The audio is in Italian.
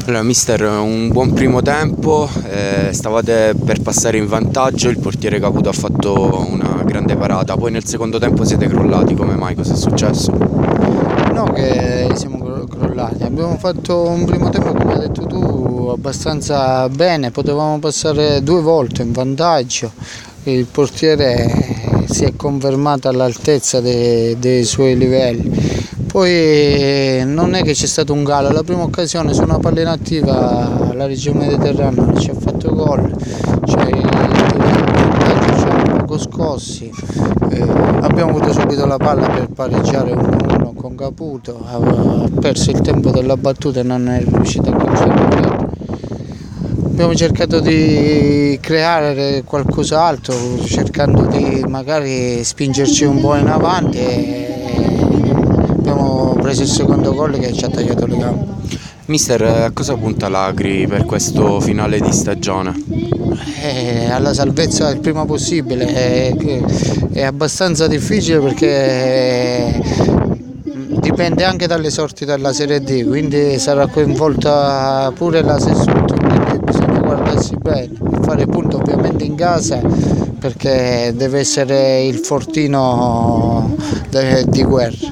Allora, mister, un buon primo tempo, stavate per passare in vantaggio, il portiere Caputo ha fatto una grande parata, poi nel secondo tempo siete crollati, come mai? Cosa è successo? No, che siamo crollati, abbiamo fatto un primo tempo, come hai detto tu, abbastanza bene, potevamo passare 2 volte in vantaggio, il portiere si è confermato all'altezza dei suoi livelli. Poi non è che c'è stato un calo, la prima occasione su una palla inattiva la regione mediterranea non ci ha fatto gol, ci ha poco scossi, abbiamo avuto subito la palla per pareggiare 1-1 con Caputo, ha perso il tempo della battuta e non è riuscito a concludere. Abbiamo cercato di creare qualcos'altro, cercando di magari spingerci un po' in avanti e abbiamo preso il secondo gol che ci ha tagliato le gambe. Mister, a cosa punta l'Agri per questo finale di stagione? Alla salvezza il prima possibile, è abbastanza difficile perché dipende anche dalle sorti della Serie D, quindi sarà coinvolta pure la Sessuto, quindi bisogna guardarsi bene, fare punto ovviamente in casa perché deve essere il fortino di guerra.